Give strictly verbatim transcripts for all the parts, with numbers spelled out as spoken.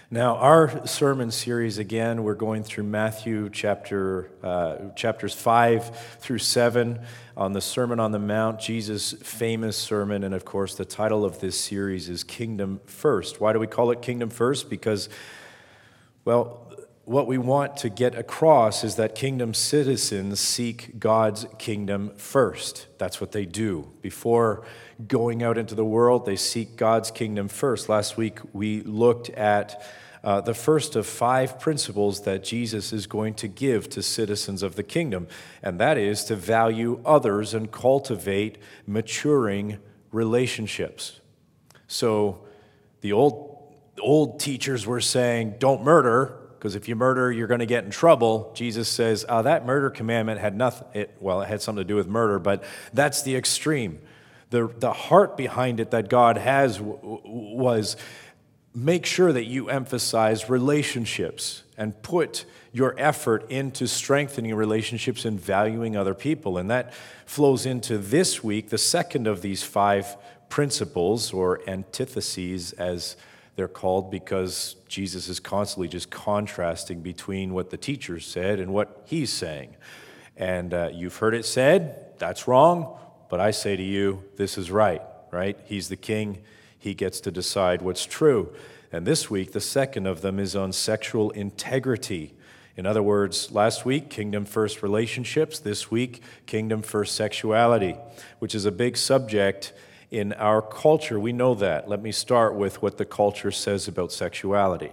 Now, our sermon series, again, we're going through Matthew chapter uh, chapters five through seven on the Sermon on the Mount, Jesus' famous sermon. And of course, the title of this series is Kingdom First. Why do we call it Kingdom First? Because, well, what we want to get across is that kingdom citizens seek God's kingdom first. That's what they do. Before going out into the world, they seek God's kingdom first. Last week, we looked at uh, the first of five principles that Jesus is going to give to citizens of the kingdom, and that is to value others and cultivate maturing relationships. So the old, old teachers were saying, don't murder, because if you murder, you're going to get in trouble. Jesus says, uh, that murder commandment had nothing, it, well, it had something to do with murder, but that's the extreme. The, the heart behind it that God has w- w- was make sure that you emphasize relationships and put your effort into strengthening relationships and valuing other people. And that flows into this week, the second of these five principles, or antitheses, as they're called, because Jesus is constantly just contrasting between what the teachers said and what he's saying. And uh, you've heard it said, that's wrong, but I say to you, this is right, right? He's the king. He gets to decide what's true. And this week, the second of them is on sexual integrity. In other words, last week, kingdom first relationships. This week, kingdom first sexuality, which is a big subject in our culture. We know that. Let me start with what the culture says about sexuality.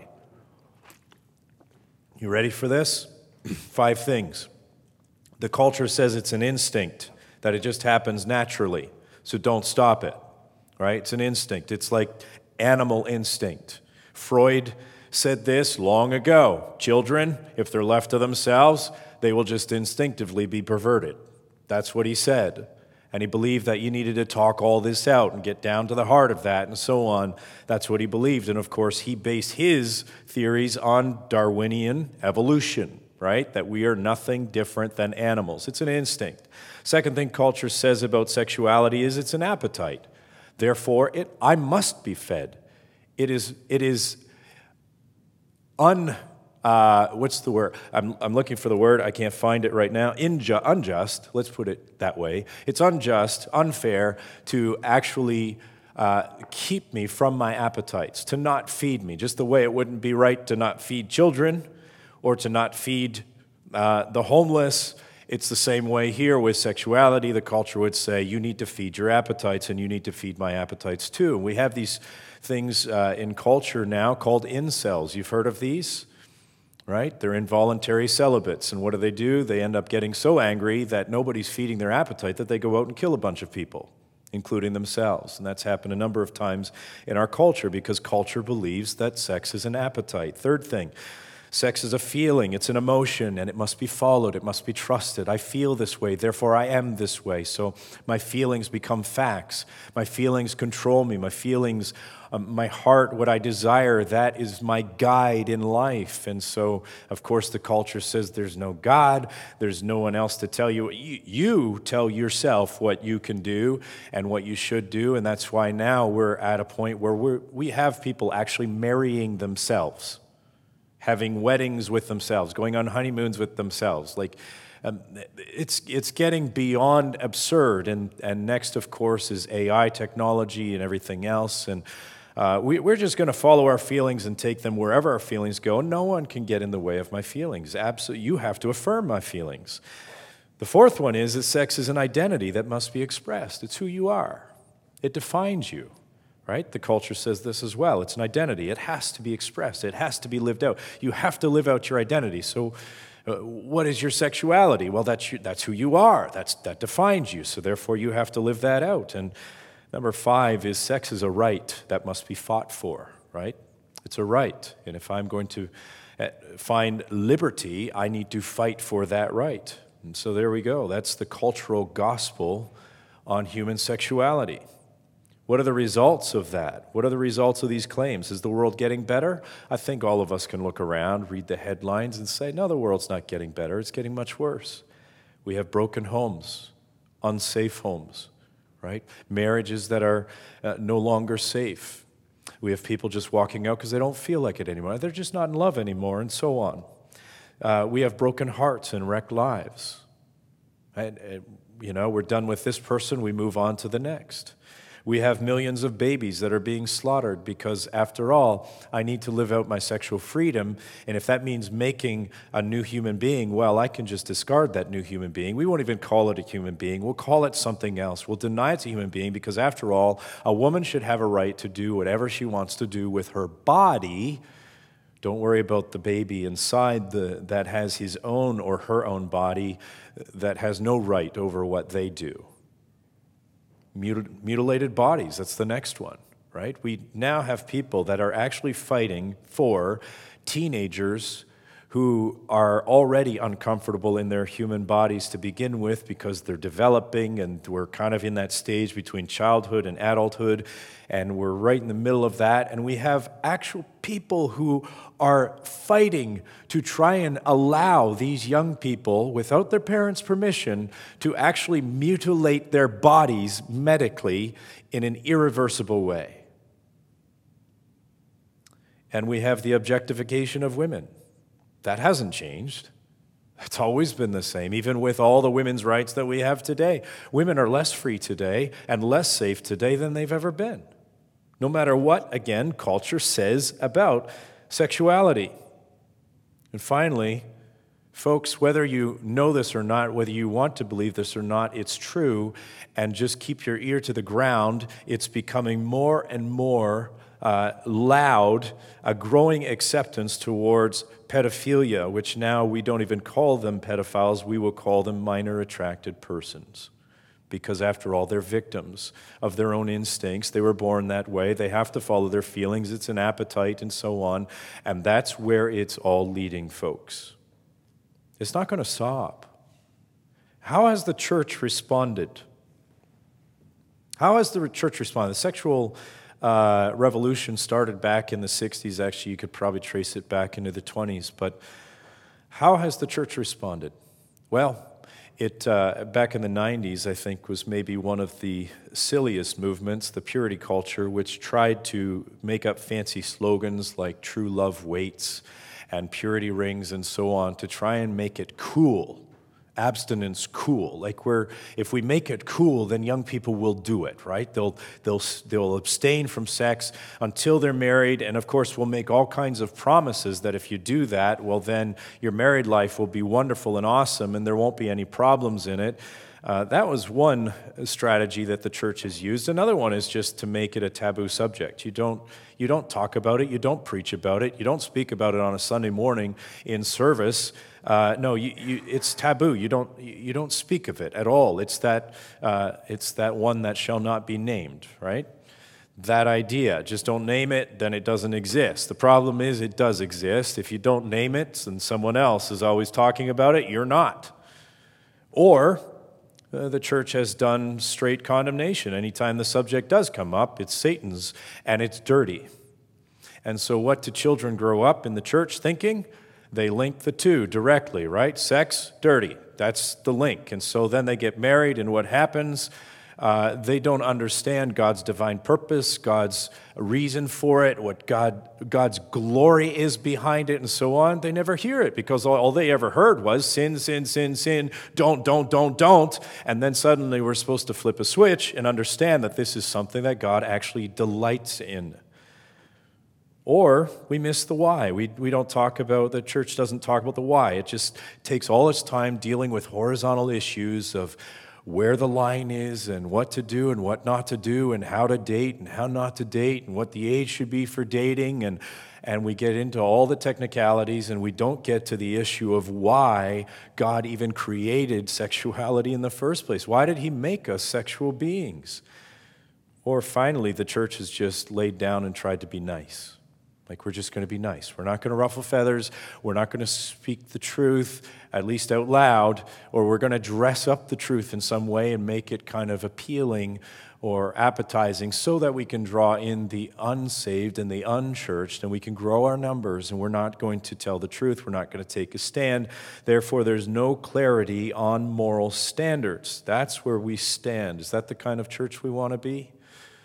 You ready for this? Five things. The culture says it's an instinct, that it just happens naturally, so don't stop it, right? It's an instinct. It's like animal instinct. Freud said this long ago. Children, if they're left to themselves, they will just instinctively be perverted. That's what he said. And he believed that you needed to talk all this out and get down to the heart of that and so on. That's what he believed. And of course, he based his theories on Darwinian evolution, right? That we are nothing different than animals. It's an instinct. Second thing culture says about sexuality is it's an appetite. Therefore, it I must be fed. It is it is un Uh, what's the word? I'm, I'm looking for the word. I can't find it right now. Inju- unjust, let's put it that way. It's unjust, unfair to actually uh, keep me from my appetites, to not feed me, just the way it wouldn't be right to not feed children or to not feed uh, the homeless. It's the same way here with sexuality. The culture would say, you need to feed your appetites and you need to feed my appetites too. We have these things uh, in culture now called incels. You've heard of these? Right? They're involuntary celibates. And what do they do? They end up getting so angry that nobody's feeding their appetite that they go out and kill a bunch of people, including themselves. And that's happened a number of times in our culture because culture believes that sex is an appetite. Third thing, sex is a feeling, it's an emotion, and it must be followed, it must be trusted. I feel this way, therefore I am this way. So my feelings become facts. My feelings control me. My feelings Um, my heart, what I desire, that is my guide in life. And so, of course, the culture says there's no God, there's no one else to tell you. You, you tell yourself what you can do and what you should do, and that's why now we're at a point where we're, we have people actually marrying themselves, having weddings with themselves, going on honeymoons with themselves. Like, um, it's it's getting beyond absurd. And, and next, of course, is A I technology and everything else. And Uh, we, we're just going to follow our feelings and take them wherever our feelings go. No one can get in the way of my feelings. Absolutely, you have to affirm my feelings. The fourth one is that sex is an identity that must be expressed. It's who you are. It defines you, right? The culture says this as well. It's an identity. It has to be expressed. It has to be lived out. You have to live out your identity. So uh, what is your sexuality? Well, that's, your, that's who you are. That's, that defines you. So therefore, you have to live that out. And number five is sex is a right that must be fought for, right? It's a right. And if I'm going to find liberty, I need to fight for that right. And so there we go. That's the cultural gospel on human sexuality. What are the results of that? What are the results of these claims? Is the world getting better? I think all of us can look around, read the headlines, and say, no, the world's not getting better. It's getting much worse. We have broken homes, unsafe homes, right? Marriages that are uh, no longer safe. We have people just walking out because they don't feel like it anymore. They're just not in love anymore, and so on. Uh, we have broken hearts and wrecked lives. And, and, you know, we're done with this person, we move on to the next. We have millions of babies that are being slaughtered because, after all, I need to live out my sexual freedom, and if that means making a new human being, well, I can just discard that new human being. We won't even call it a human being. We'll call it something else. We'll deny it's a human being because, after all, a woman should have a right to do whatever she wants to do with her body. Don't worry about the baby inside the, that has his own or her own body that has no right over what they do. Mutilated bodies, that's the next one, right? We now have people that are actually fighting for teenagers who are already uncomfortable in their human bodies to begin with because they're developing, and we're kind of in that stage between childhood and adulthood, and we're right in the middle of that, and we have actual people who are fighting to try and allow these young people, without their parents' permission, to actually mutilate their bodies medically in an irreversible way. And we have the objectification of women. That hasn't changed. It's always been the same, even with all the women's rights that we have today. Women are less free today and less safe today than they've ever been. No matter what, again, culture says about sexuality. And finally, folks, whether you know this or not, whether you want to believe this or not, it's true, and just keep your ear to the ground. It's becoming more and more uh, loud, a growing acceptance towards pedophilia, which now we don't even call them pedophiles, we will call them minor attracted persons. Because after all, they're victims of their own instincts. They were born that way. They have to follow their feelings. It's an appetite and so on. And that's where it's all leading, folks. It's not going to stop. How has the church responded? How has the church responded? The sexual uh, revolution started back in the sixties. Actually, you could probably trace it back into the twenties. But how has the church responded? Well, It, uh, back in the nineties, I think, was maybe one of the silliest movements, the purity culture, which tried to make up fancy slogans like true love waits and purity rings and so on to try and make it cool, abstinence cool. Like we're, if we make it cool, then young people will do it, right? They'll, they'll, they'll abstain from sex until they're married, and of course we'll make all kinds of promises that if you do that, well then your married life will be wonderful and awesome and there won't be any problems in it. Uh, that was one strategy that the church has used. Another one is just to make it a taboo subject. You don't, you don't talk about it, you don't preach about it, you don't speak about it on a Sunday morning in service. Uh, no, you, you, it's taboo. You don't, you don't speak of it at all. It's that, uh, it's that one that shall not be named, right? That idea. Just don't name it, then it doesn't exist. The problem is it does exist. If you don't name it and someone else is always talking about it, you're not. Or uh, the church has done straight condemnation. Anytime the subject does come up, it's Satan's and it's dirty. And so what do children grow up in the church thinking? They link the two directly, right? Sex, dirty. That's the link. And so then they get married, and what happens? Uh, they don't understand God's divine purpose, God's reason for it, what God, God's glory is behind it, and so on. They never hear it because all, all they ever heard was sin, sin, sin, sin, don't, don't, don't, don't. And then suddenly we're supposed to flip a switch and understand that this is something that God actually delights in. Or we miss the why. We, we don't talk about, the church doesn't talk about the why. It just takes all its time dealing with horizontal issues of where the line is and what to do and what not to do and how to date and how not to date and what the age should be for dating. And, and we get into all the technicalities and we don't get to the issue of why God even created sexuality in the first place. Why did he make us sexual beings? Or finally, the church has just laid down and tried to be nice. Like, we're just going to be nice. We're not going to ruffle feathers. We're not going to speak the truth, at least out loud, or we're going to dress up the truth in some way and make it kind of appealing or appetizing so that we can draw in the unsaved and the unchurched, and we can grow our numbers, and we're not going to tell the truth. We're not going to take a stand. Therefore, there's no clarity on moral standards. That's where we stand. Is that the kind of church we want to be?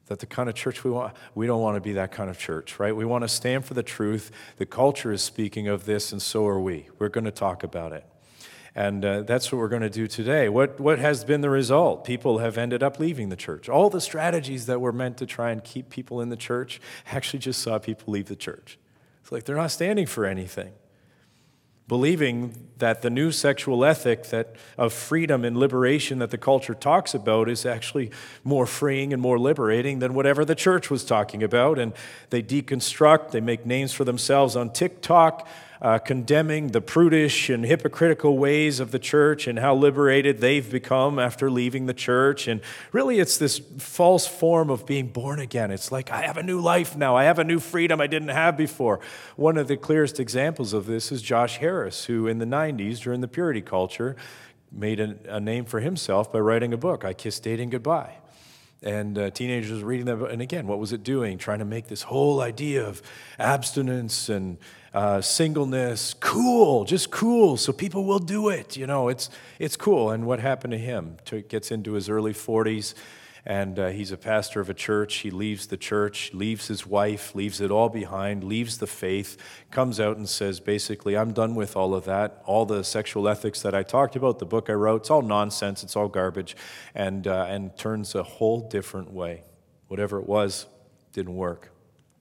that the kind of church we want, we don't want to be that kind of church, right? We want to stand for the truth. The culture is speaking of this, and so are we. We're going to talk about it. And uh, that's what we're going to do today. What, what has been the result? People have ended up leaving the church. All the strategies that were meant to try and keep people in the church actually just saw people leave the church. It's like they're not standing for anything. Believing that the new sexual ethic that of freedom and liberation that the culture talks about is actually more freeing and more liberating than whatever the church was talking about. And they deconstruct, they make names for themselves on TikTok, uh, condemning the prudish and hypocritical ways of the church and how liberated they've become after leaving the church. And really it's this false form of being born again. It's like, I have a new life now. I have a new freedom I didn't have before. One of the clearest examples of this is Josh Harris, who in the nineties, during the purity culture, made a, a name for himself by writing a book, I Kissed Dating Goodbye. And uh, teenagers reading that book, and again, what was it doing? Trying to make this whole idea of abstinence and uh, singleness cool, just cool, so people will do it. You know, it's it's cool. And what happened to him? He gets into his early forties, and uh, he's a pastor of a church. He leaves the church, leaves his wife, leaves it all behind, leaves the faith, comes out and says, basically, I'm done with all of that. All the sexual ethics that I talked about, the book I wrote, it's all nonsense, it's all garbage, and uh, and turns a whole different way. Whatever it was, didn't work.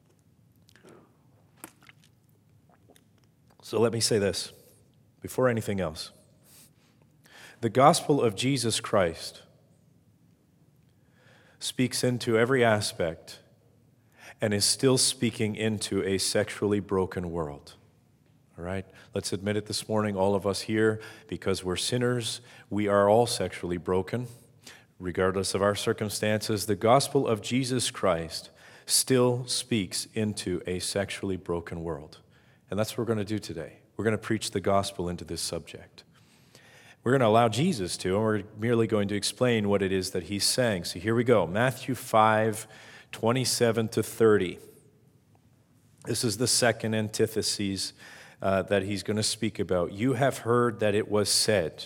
So let me say this, before anything else. The gospel of Jesus Christ speaks into every aspect and is still speaking into a sexually broken world. All right? Let's admit it this morning, all of us here, because we're sinners, we are all sexually broken. Regardless of our circumstances, the gospel of Jesus Christ still speaks into a sexually broken world. And that's what we're going to do today. We're going to preach the gospel into this subject. We're going to allow Jesus to, and we're merely going to explain what it is that he's saying. So here we go. Matthew five, twenty-seven to thirty. This is the second antithesis uh, that he's going to speak about. You have heard that it was said,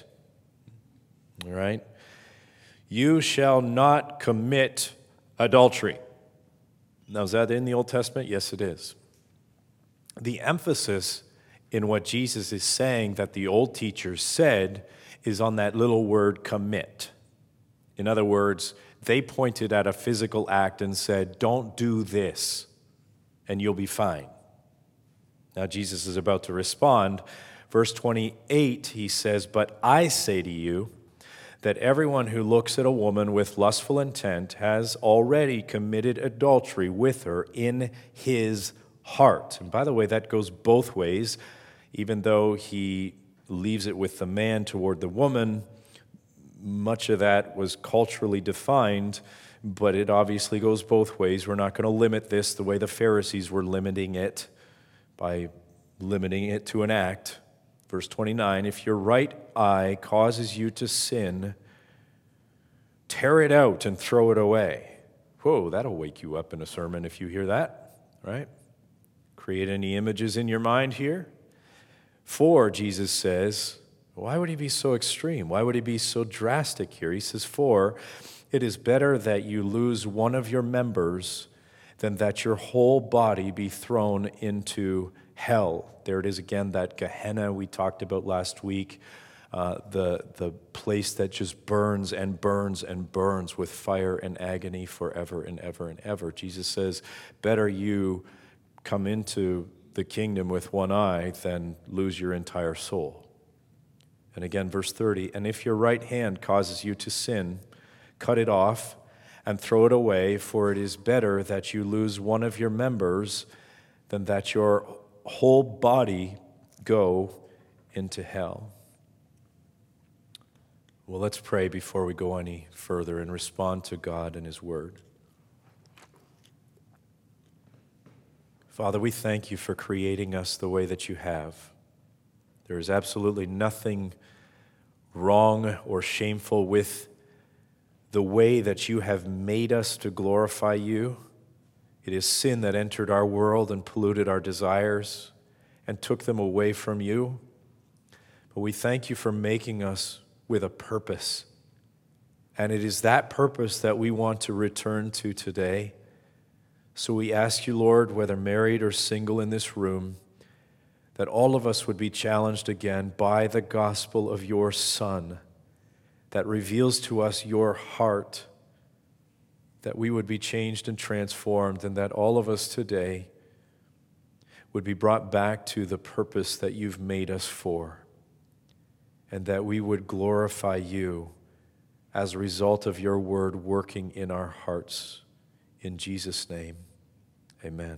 all right? You shall not commit adultery. Now, is that in the Old Testament? Yes, it is. The emphasis in what Jesus is saying that the old teachers said is on that little word commit. In other words, they pointed at a physical act and said, don't do this, and you'll be fine. Now Jesus is about to respond. Verse twenty-eight, he says, but I say to you that everyone who looks at a woman with lustful intent has already committed adultery with her in his heart. And by the way, that goes both ways. Even though he leaves it with the man toward the woman, much of that was culturally defined, but it obviously goes both ways. We're not going to limit this the way the Pharisees were limiting it by limiting it to an act. Verse twenty-nine, if your right eye causes you to sin, tear it out and throw it away. Whoa, that'll wake you up in a sermon if you hear that, right? Create any images in your mind here? For, Jesus says, why would he be so extreme? Why would he be so drastic here? He says, for it is better that you lose one of your members than that your whole body be thrown into hell. There it is again, that Gehenna we talked about last week, uh, the, the place that just burns and burns and burns with fire and agony forever and ever and ever. Jesus says, better you come into the kingdom with one eye than lose your entire soul. And again, verse thirty, and if your right hand causes you to sin, cut it off and throw it away, for it is better that you lose one of your members than that your whole body go into hell. Well, let's pray before we go any further and respond to God and his word. Father, we thank you for creating us the way that you have. There is absolutely nothing wrong or shameful with the way that you have made us to glorify you. It is sin that entered our world and polluted our desires and took them away from you. But we thank you for making us with a purpose. And it is that purpose that we want to return to today. So we ask you, Lord, whether married or single in this room, that all of us would be challenged again by the gospel of your Son that reveals to us your heart, that we would be changed and transformed, and that all of us today would be brought back to the purpose that you've made us for, and that we would glorify you as a result of your word working in our hearts. In Jesus' name, amen.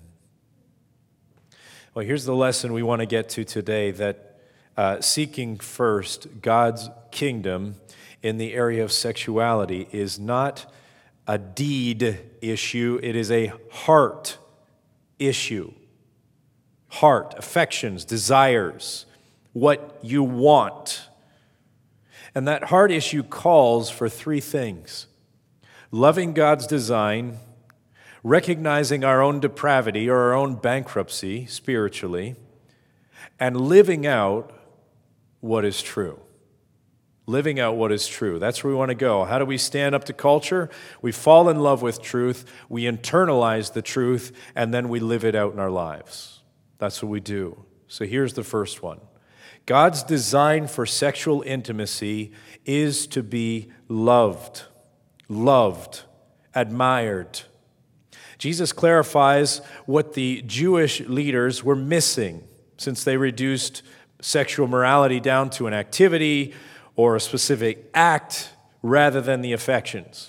Well, here's the lesson we want to get to today, that uh, seeking first God's kingdom in the area of sexuality is not a deed issue, it is a heart issue. Heart, affections, desires, what you want. And that heart issue calls for three things: loving God's design, recognizing our own depravity or our own bankruptcy spiritually, and living out what is true. Living out what is true. That's where we want to go. How do we stand up to culture? We fall in love with truth, we internalize the truth, and then we live it out in our lives. That's what we do. So here's the first one. God's design for sexual intimacy is to be loved, loved, admired. Jesus clarifies what the Jewish leaders were missing, since they reduced sexual morality down to an activity or a specific act rather than the affections.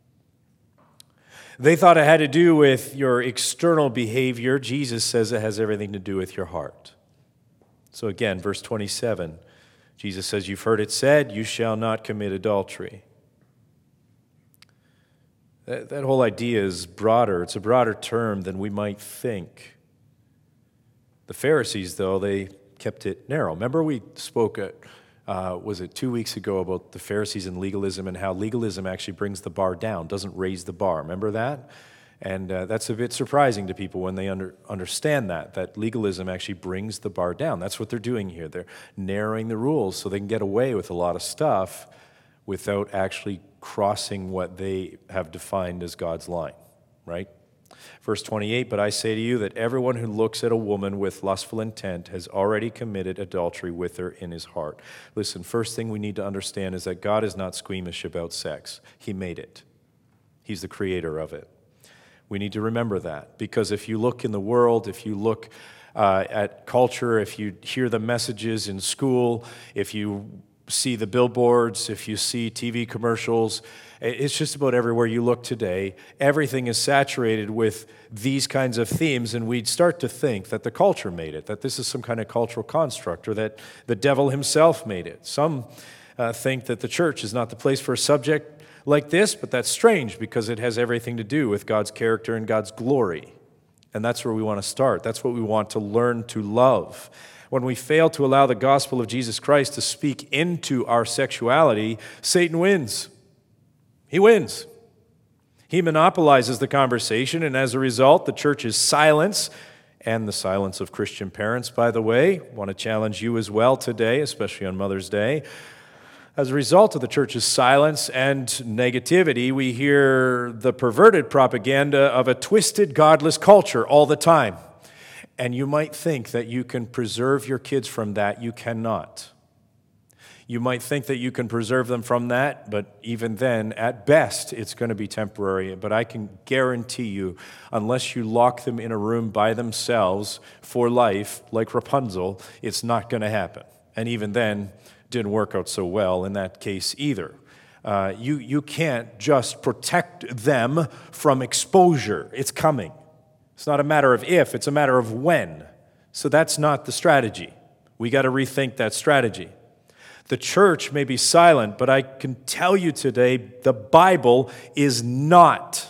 They thought it had to do with your external behavior. Jesus says it has everything to do with your heart. So again, verse twenty-seven, Jesus says, "You've heard it said, you shall not commit adultery." That, that whole idea is broader. It's a broader term than we might think. The Pharisees, though, they kept it narrow. Remember we spoke at Uh, was it two weeks ago about the Pharisees and legalism, and how legalism actually brings the bar down, doesn't raise the bar. Remember that? And uh, that's a bit surprising to people when they under, understand that, that legalism actually brings the bar down. That's what they're doing here. They're narrowing the rules so they can get away with a lot of stuff without actually crossing what they have defined as God's line, right? Verse twenty-eight, "But I say to you that everyone who looks at a woman with lustful intent has already committed adultery with her in his heart." Listen, first thing we need to understand is that God is not squeamish about sex. He made it. He's the creator of it. We need to remember that, because if you look in the world, if you look uh, at culture, if you hear the messages in school, if you see the billboards, if you see T V commercials, it's just about everywhere you look today. Everything is saturated with these kinds of themes, and we'd start to think that the culture made it, that this is some kind of cultural construct, or that the devil himself made it. Some uh, think that the church is not the place for a subject like this, but that's strange because it has everything to do with God's character and God's glory. And that's where we want to start. That's what we want to learn to love. When we fail to allow the gospel of Jesus Christ to speak into our sexuality, Satan wins. He wins. He monopolizes the conversation, and as a result, the church's silence, and the silence of Christian parents, by the way, want to challenge you as well today, especially on Mother's Day. As a result of the church's silence and negativity, we hear the perverted propaganda of a twisted, godless culture all the time. And you might think that you can preserve your kids from that. You cannot. You might think that you can preserve them from that, but even then, at best, it's going to be temporary. But I can guarantee you, unless you lock them in a room by themselves for life, like Rapunzel, it's not going to happen. And even then, didn't work out so well in that case either. Uh, you, you can't just protect them from exposure. It's coming. It's not a matter of if, it's a matter of when. So that's not the strategy. We got to rethink that strategy. The church may be silent, but I can tell you today, the Bible is not.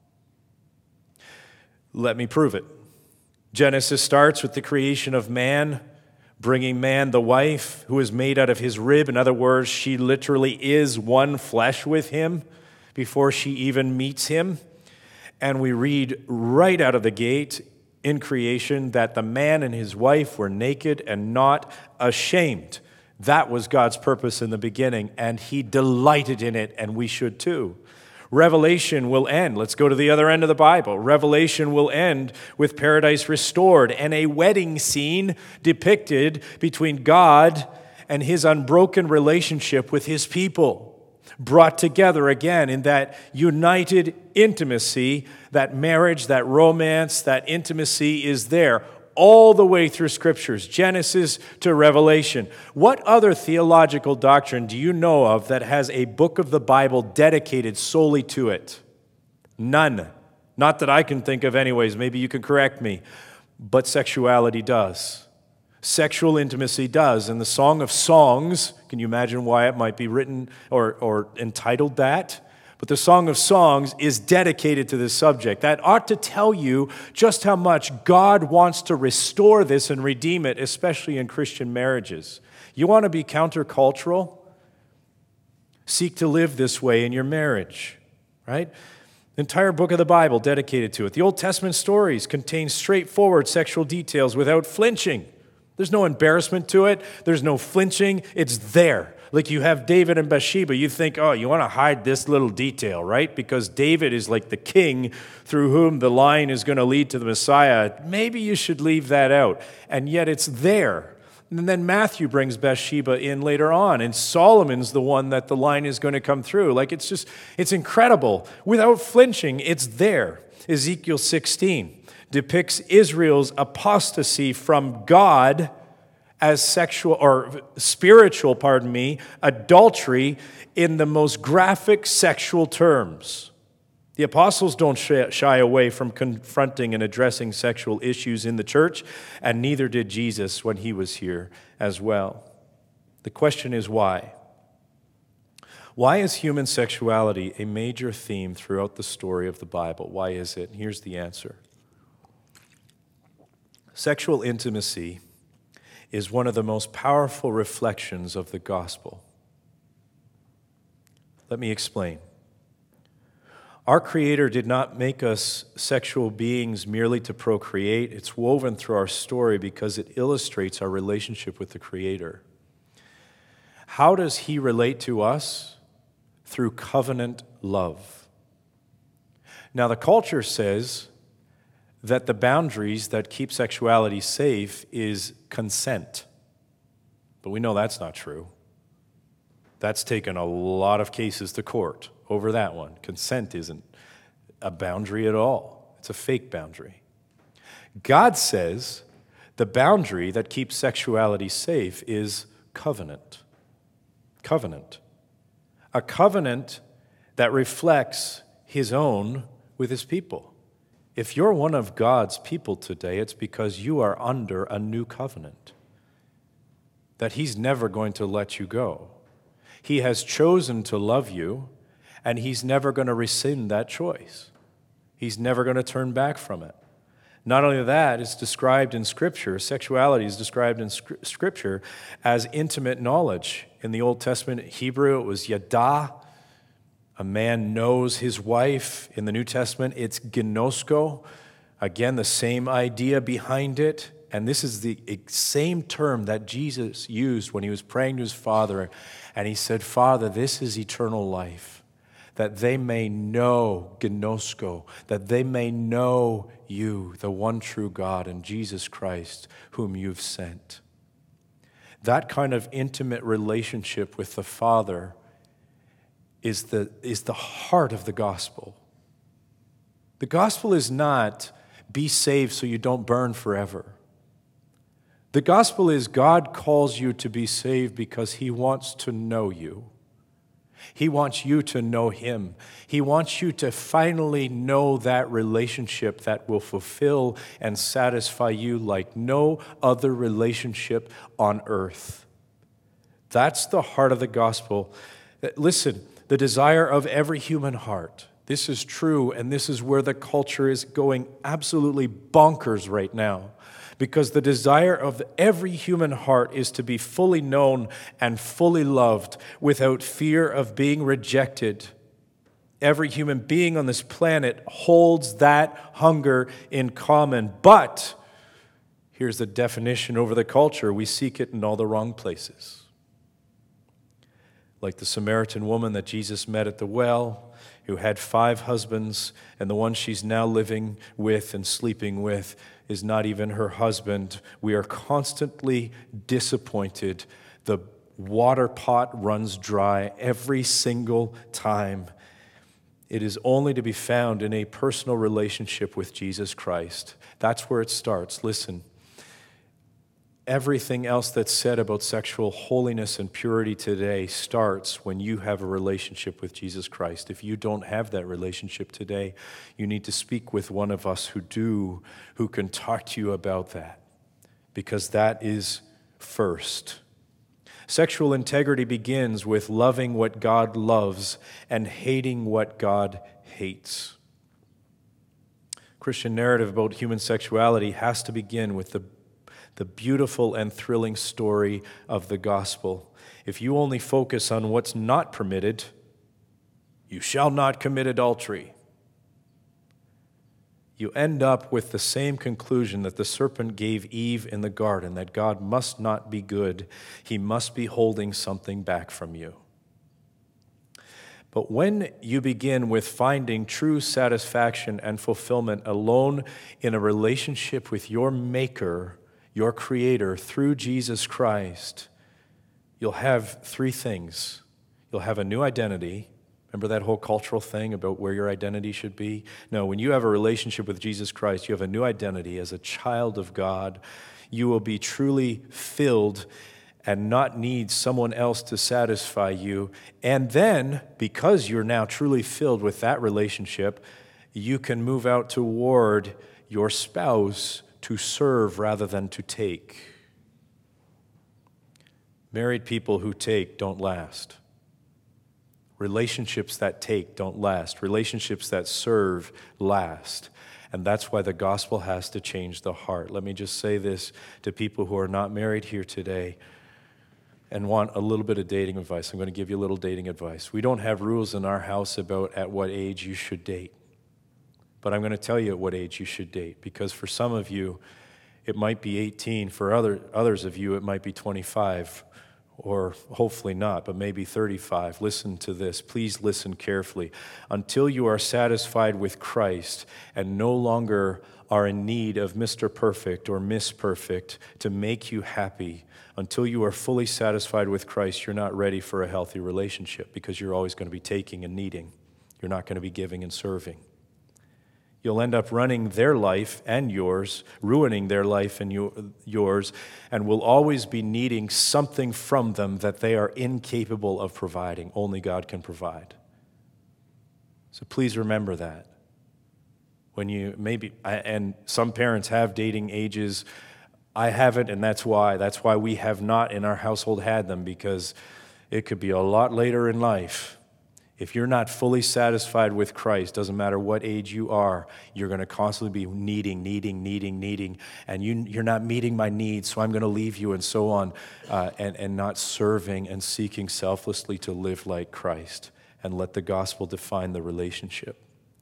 Let me prove it. Genesis starts with the creation of man, bringing man the wife who is made out of his rib. In other words, she literally is one flesh with him before she even meets him. And we read right out of the gate in creation that the man and his wife were naked and not ashamed. That was God's purpose in the beginning, and he delighted in it, and we should too. Revelation will end. Let's go to the other end of the Bible. Revelation will end with paradise restored and a wedding scene depicted between God and his unbroken relationship with his people, brought together again in that united intimacy. That marriage, that romance, that intimacy is there all the way through Scriptures, Genesis to Revelation. What other theological doctrine do you know of that has a book of the Bible dedicated solely to it? None. Not that I can think of anyways. Maybe you can correct me. But sexuality does. Sexual intimacy does. And the Song of Songs, can you imagine why it might be written or, or entitled that? But the Song of Songs is dedicated to this subject. That ought to tell you just how much God wants to restore this and redeem it, especially in Christian marriages. You want to be countercultural? Seek to live this way in your marriage, right? The entire book of the Bible dedicated to it. The Old Testament stories contain straightforward sexual details without flinching. There's no embarrassment to it. There's no flinching. It's there. Like you have David and Bathsheba, you think, oh, you want to hide this little detail, right? Because David is like the king through whom the line is going to lead to the Messiah. Maybe you should leave that out. And yet it's there. And then Matthew brings Bathsheba in later on, and Solomon's the one that the line is going to come through. Like it's just, it's incredible. Without flinching, it's there. Ezekiel sixteen depicts Israel's apostasy from God as sexual or spiritual, pardon me, adultery in the most graphic sexual terms. The apostles don't shy away from confronting and addressing sexual issues in the church, and neither did Jesus when he was here as well. The question is why? Why is human sexuality a major theme throughout the story of the Bible? Why is it? Here's the answer. Sexual intimacy is one of the most powerful reflections of the gospel. Let me explain. Our Creator did not make us sexual beings merely to procreate. It's woven through our story because it illustrates our relationship with the Creator. How does He relate to us? Through covenant love. Now, the culture says that the boundaries that keep sexuality safe is consent. But we know that's not true. That's taken a lot of cases to court over that one. Consent isn't a boundary at all. It's a fake boundary. God says the boundary that keeps sexuality safe is covenant. Covenant. A covenant that reflects His own with His people. If you're one of God's people today, it's because you are under a new covenant that He's never going to let you go. He has chosen to love you, and He's never going to rescind that choice. He's never going to turn back from it. Not only that, it's described in Scripture, sexuality is described in Scripture as intimate knowledge. In the Old Testament Hebrew, it was yadah. A man knows his wife. In the New Testament, it's ginosko. Again, the same idea behind it. And this is the same term that Jesus used when He was praying to His Father. And He said, Father, this is eternal life, that they may know, ginosko, that they may know You, the one true God, and Jesus Christ, whom You've sent. That kind of intimate relationship with the Father is the, is the heart of the gospel. The gospel is not be saved so you don't burn forever. The gospel is God calls you to be saved because He wants to know you. He wants you to know Him. He wants you to finally know that relationship that will fulfill and satisfy you like no other relationship on earth. That's the heart of the gospel. Listen, the desire of every human heart. This is true, and this is where the culture is going absolutely bonkers right now. Because the desire of every human heart is to be fully known and fully loved without fear of being rejected. Every human being on this planet holds that hunger in common. But, here's the definition over the culture, we seek it in all the wrong places. like the Samaritan woman that Jesus met at the well, who had five husbands, and the one she's now living with and sleeping with is not even her husband. We are constantly disappointed. The water pot runs dry every single time. It is only to be found in a personal relationship with Jesus Christ. That's where it starts. Listen, everything else that's said about sexual holiness and purity today starts when you have a relationship with Jesus Christ. If you don't have that relationship today, you need to speak with one of us who do, who can talk to you about that, because that is first. Sexual integrity begins with loving what God loves and hating what God hates. Christian narrative about human sexuality has to begin with the, the beautiful and thrilling story of the gospel. If you only focus on what's not permitted, you shall not commit adultery, you end up with the same conclusion that the serpent gave Eve in the garden, that God must not be good. He must be holding something back from you. But when you begin with finding true satisfaction and fulfillment alone in a relationship with your Maker, your Creator, through Jesus Christ, you'll have three things. You'll have a new identity. Remember that whole cultural thing about where your identity should be? No, when you have a relationship with Jesus Christ, you have a new identity as a child of God. You will be truly filled and not need someone else to satisfy you. And then, because you're now truly filled with that relationship, you can move out toward your spouse to serve rather than to take. Married people who take don't last. Relationships that take don't last. Relationships that serve last. And that's why the gospel has to change the heart. Let me just say this to people who are not married here today and want a little bit of dating advice. I'm going to give you a little dating advice. We don't have rules in our house about at what age you should date. But I'm going to tell you at what age you should date, because for some of you, it might be eighteen. For other others of you, it might be twenty-five. Or hopefully not, but maybe thirty-five. Listen to this. Please listen carefully. Until you are satisfied with Christ and no longer are in need of Mister Perfect or Miss Perfect to make you happy, until you are fully satisfied with Christ, you're not ready for a healthy relationship, because you're always going to be taking and needing. You're not going to be giving and serving. You'll end up running their life and yours, ruining their life and yours, and will always be needing something from them that they are incapable of providing. Only God can provide. So please remember that. When you maybe, and some parents have dating ages. I haven't, and that's why. That's why we have not in our household had them, because it could be a lot later in life. If you're not fully satisfied with Christ, doesn't matter what age you are, you're going to constantly be needing, needing, needing, needing, and you, you're not meeting my needs, so I'm going to leave you, and so on, uh, and, and not serving and seeking selflessly to live like Christ and let the gospel define the relationship.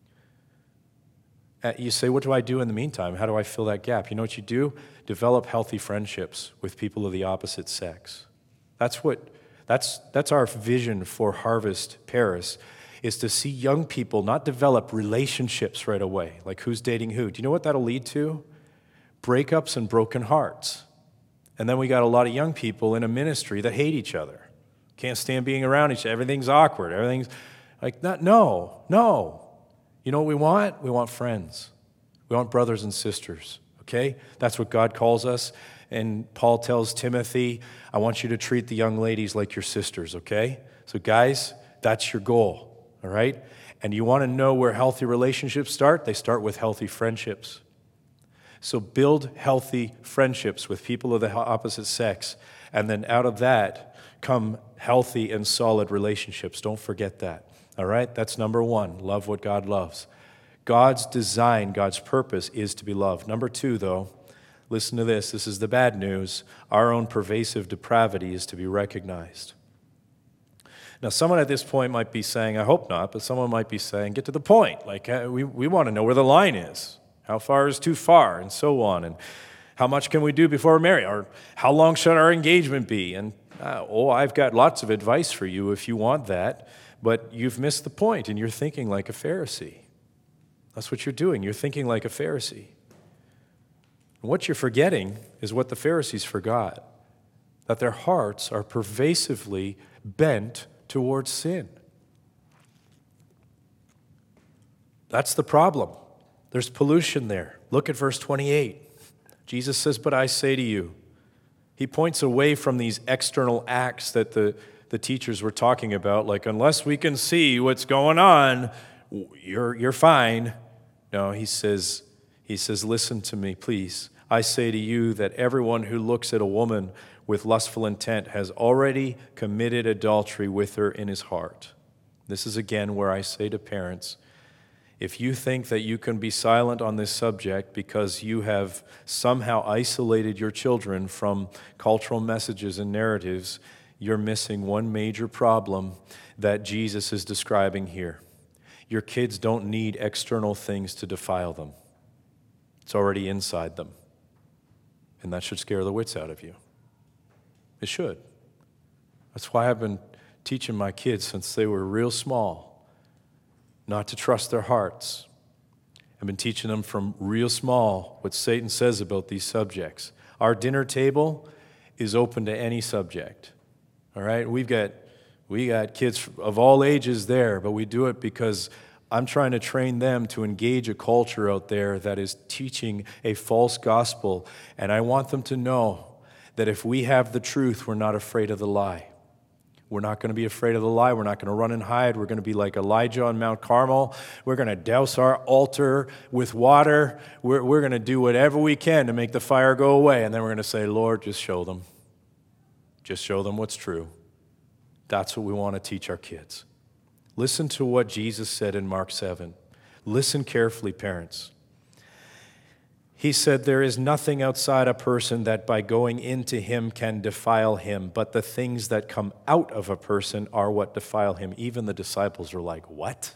Uh, you say, what do I do in the meantime? How do I fill that gap? You know what you do? Develop healthy friendships with people of the opposite sex. That's what... That's, that's our vision for Harvest Paris, is to see young people not develop relationships right away, like who's dating who. Do you know what that'll lead to? Breakups and broken hearts. And then we got a lot of young people in a ministry that hate each other. Can't stand being around each other. Everything's awkward. Everything's like, not, no, no. You know what we want? We want friends. We want brothers and sisters, okay? That's what God calls us. And Paul tells Timothy, I want you to treat the young ladies like your sisters, okay? So guys, that's your goal, all right? And you want to know where healthy relationships start? They start with healthy friendships. So build healthy friendships with people of the opposite sex, and then out of that come healthy and solid relationships. Don't forget that, all right? That's number one, love what God loves. God's design, God's purpose is to be loved. Number two, though, listen to this. This is the bad news. Our own pervasive depravity is to be recognized. Now, someone at this point might be saying, I hope not, but someone might be saying, get to the point. Like, uh, we, we want to know where the line is. How far is too far, and so on. And how much can we do before we're married? Or how long should our engagement be? And Uh, oh, I've got lots of advice for you if you want that, but you've missed the point and you're thinking like a Pharisee. That's what you're doing. You're thinking like a Pharisee. And what you're forgetting is what the Pharisees forgot, that their hearts are pervasively bent towards sin. That's the problem. There's pollution there. Look at verse twenty-eight. Jesus says, but I say to you. He points away from these external acts that the, the teachers were talking about, like, unless we can see what's going on, you're, you're fine. No, he says, he says, listen to me, please. I say to you that everyone who looks at a woman with lustful intent has already committed adultery with her in his heart. This is again where I say to parents, if you think that you can be silent on this subject because you have somehow isolated your children from cultural messages and narratives, you're missing one major problem that Jesus is describing here. Your kids don't need external things to defile them. It's already inside them. And that should scare the wits out of you. It should. That's why I've been teaching my kids since they were real small not to trust their hearts. I've been teaching them from real small what Satan says about these subjects. Our dinner table is open to any subject. All right? We've got we got kids of all ages there, but we do it because I'm trying to train them to engage a culture out there that is teaching a false gospel, and I want them to know that if we have the truth, we're not afraid of the lie. We're not going to be afraid of the lie. We're not going to run and hide. We're going to be like Elijah on Mount Carmel. We're going to douse our altar with water. We're, we're going to do whatever we can to make the fire go away. And then we're going to say, Lord, just show them. Just show them what's true. That's what we want to teach our kids. Listen to what Jesus said in Mark seven. Listen carefully, parents. He said, there is nothing outside a person that by going into him can defile him, but the things that come out of a person are what defile him. Even the disciples are like, what?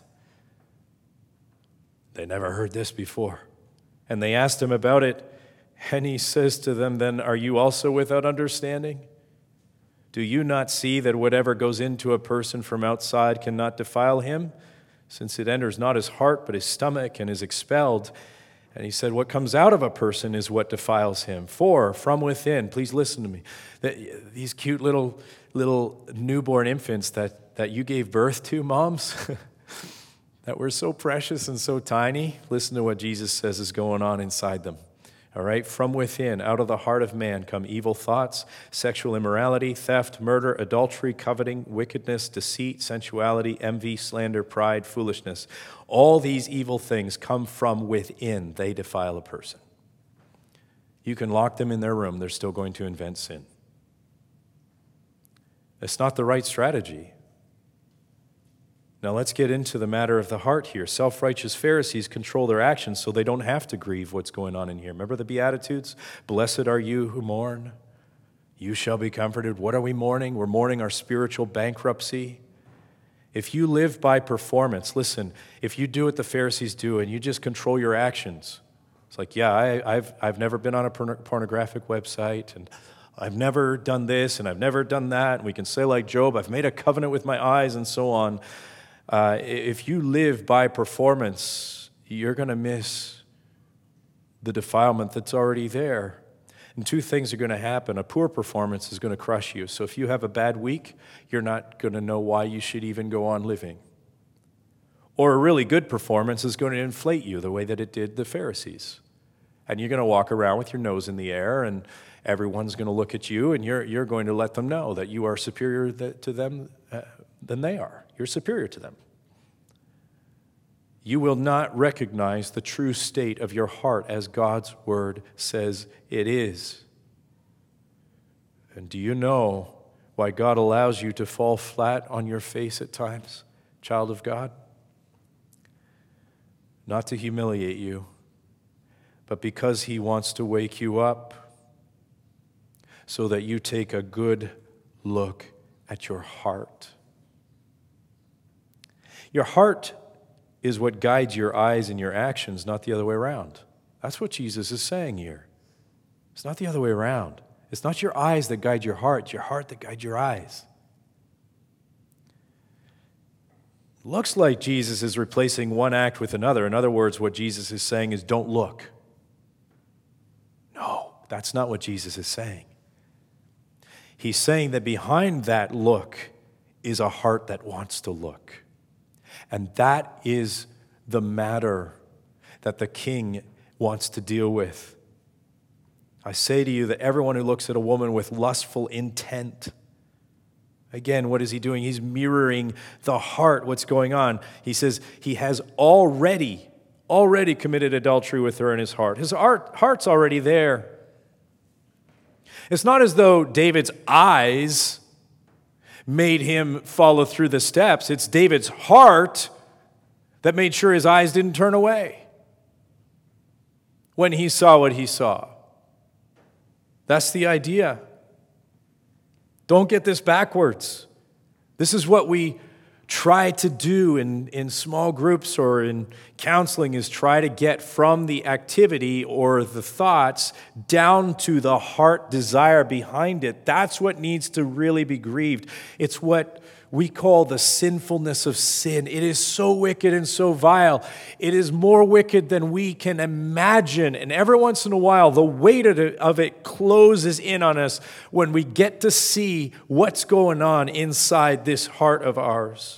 They never heard this before. And they asked him about it, and he says to them, then are you also without understanding? Do you not see that whatever goes into a person from outside cannot defile him, since it enters not his heart but his stomach and is expelled? And he said, what comes out of a person is what defiles him. For from within, please listen to me, that these cute little little newborn infants that, that you gave birth to, moms, that were so precious and so tiny, listen to what Jesus says is going on inside them. All right, from within, out of the heart of man come evil thoughts, sexual immorality, theft, murder, adultery, coveting, wickedness, deceit, sensuality, envy, slander, pride, foolishness. All these evil things come from within. They defile a person. You can lock them in their room. They're still going to invent sin. It's not the right strategy. Now let's get into the matter of the heart here. Self-righteous Pharisees control their actions so they don't have to grieve what's going on in here. Remember the Beatitudes? Blessed are you who mourn. You shall be comforted. What are we mourning? We're mourning our spiritual bankruptcy. If you live by performance, listen, if you do what the Pharisees do and you just control your actions, it's like, yeah, I, I've, I've never been on a pornographic website, and I've never done this, and I've never done that. And we can say like Job, I've made a covenant with my eyes, and so on. Uh, if you live by performance, you're going to miss the defilement that's already there. And two things are going to happen. A poor performance is going to crush you. So if you have a bad week, you're not going to know why you should even go on living. Or a really good performance is going to inflate you the way that it did the Pharisees. And you're going to walk around with your nose in the air, and everyone's going to look at you, and you're, you're going to let them know that you are superior to them uh, than they are. You're superior to them. You will not recognize the true state of your heart as God's word says it is. And do you know why God allows you to fall flat on your face at times, child of God? Not to humiliate you, but because he wants to wake you up so that you take a good look at your heart. Your heart is what guides your eyes and your actions, not the other way around. That's what Jesus is saying here. It's not the other way around. It's not your eyes that guide your heart, it's your heart that guides your eyes. Looks like Jesus is replacing one act with another. In other words, what Jesus is saying is don't look. No, that's not what Jesus is saying. He's saying that behind that look is a heart that wants to look. And that is the matter that the king wants to deal with. I say to you that everyone who looks at a woman with lustful intent, again, what is he doing? He's mirroring the heart, what's going on. He says he has already, already committed adultery with her in his heart. His heart, heart's already there. It's not as though David's eyes made him follow through the steps. It's David's heart that made sure his eyes didn't turn away when he saw what he saw. That's the idea. Don't get this backwards. This is what we try to do in, in small groups or in counseling, is try to get from the activity or the thoughts down to the heart desire behind it. That's what needs to really be grieved. It's what we call the sinfulness of sin. It is so wicked and so vile. It is more wicked than we can imagine. And every once in a while, the weight of it closes in on us when we get to see what's going on inside this heart of ours.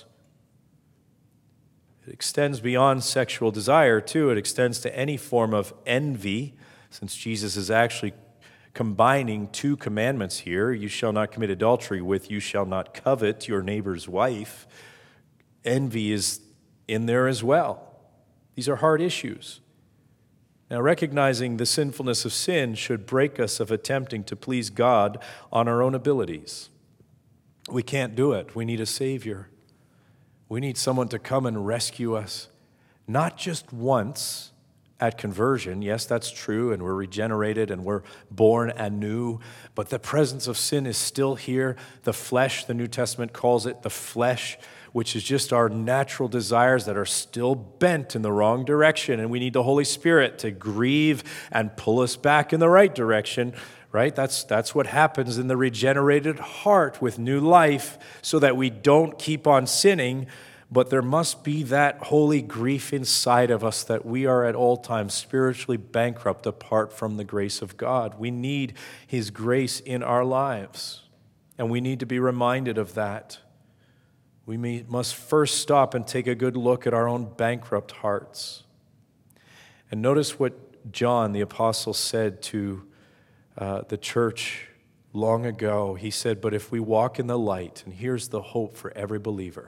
It extends beyond sexual desire, too. It extends to any form of envy, since Jesus is actually combining two commandments here. You shall not commit adultery with, you shall not covet your neighbor's wife. Envy is in there as well. These are hard issues. Now, recognizing the sinfulness of sin should break us of attempting to please God on our own abilities. We can't do it. We need a Savior. We need someone to come and rescue us, not just once at conversion. Yes, that's true, and we're regenerated and we're born anew, but the presence of sin is still here. The flesh, the New Testament calls it the flesh, which is just our natural desires that are still bent in the wrong direction, and we need the Holy Spirit to grieve and pull us back in the right direction, right? That's, that's what happens in the regenerated heart with new life, so that we don't keep on sinning. But there must be that holy grief inside of us that we are at all times spiritually bankrupt apart from the grace of God. We need His grace in our lives, and we need to be reminded of that. We may, must first stop and take a good look at our own bankrupt hearts. And notice what John the Apostle said to uh, the church long ago. He said, "But if we walk in the light," and here's the hope for every believer.